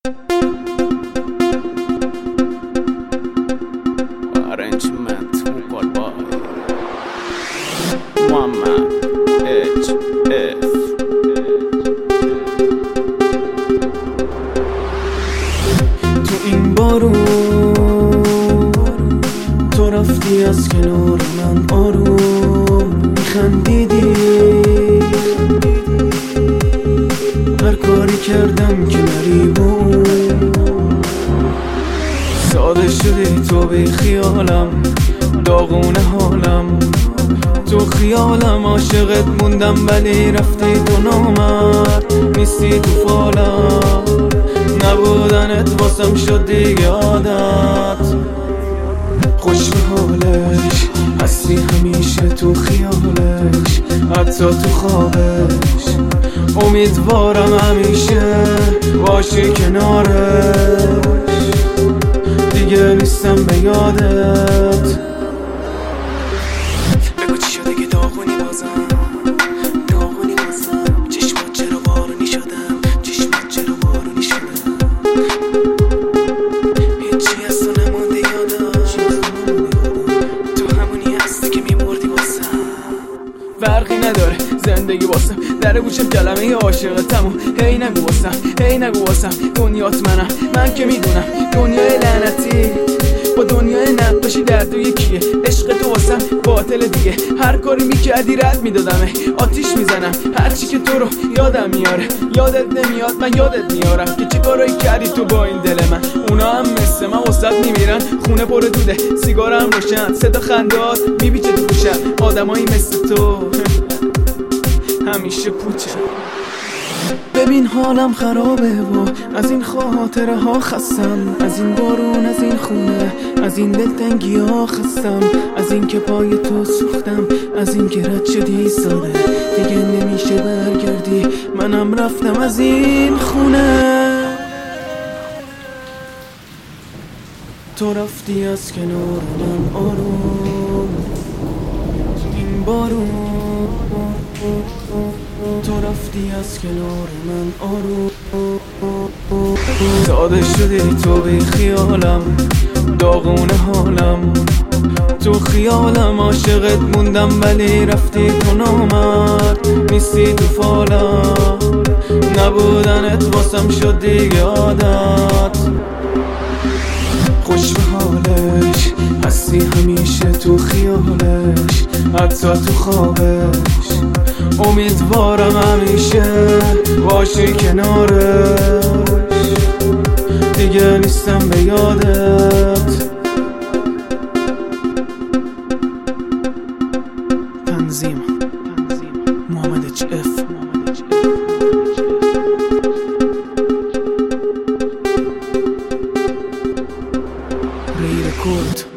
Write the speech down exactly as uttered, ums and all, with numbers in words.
Arrangement vocal by Muhammad اچ اف. تو این بارون تو رفتی از کنار من آروم میخندیدی، هر کاری کردم که نریبون ساده شدی تو بی خیالم، داغون حالم تو خیالم، عاشقت موندم ولی رفتی تو نامرد نیستی تو فالم، نبودنت واسم شد دیگه عادت. خوش به حالش هستی همیشه تو خیالش، حتی تو خوابش امیدوارم همیشه باشی کنارش، دیگه نیستم به یادت. بگو چی شده که داغونی بازم، داغونی بازم، چشمات چرا بارونی شدم، چشمات چرا بارونی شدم، هیچی از تو نمونده یادم، تو همونی هستی که میبردی بازم. فرقی نداره زندگی واسم، در گوشم کلمه عاشقتمو هی نگو واسم، هی نگو واسم، دنیات منم، من که میدونم دنیای لعنتی با دنیای نقاشی در دو یکیه، عشق تو واسم باطل دیگه، هر کاری میکردی رد میدادمه، آتیش میزنم هرچی که تو رو یادم میاره، یادت نمیاد من یادت میارم که چه کارایی کردی تو با این دل من، اونا هم مثل من واسط میمیرن، خونه پر دوده سیگارم روشن، صدا خندات میبیچه تو گوشم، آدمایی مثل تو همیشه پوچه. ببین حالم خرابه و از این خاطره ها خستم، از این بارون، از این خونه، از این دلتنگی ها خستم، از این که پای تو سوختم، از این که رد شدی ساده دیگه نمیشه برگردی، منم رفتم از این خونه. تو رفتی از کنار من آروم این بارون، تو رفتی از کنار من آروم، ساده شدی تو بی خیالم، داغون حالم تو خیالم، عاشقت موندم ولی رفتی تو نامرد نیستی تو فالم، نبودنت واسم شد دیگه عادت. خوش به حالش هستی همیشه تو خیالش، حتی تو خوابش امیدوارم همیشه باشی کنارش، دیگه نیستم به یادت. تنظیم محمد اچ اف. ری رکورد.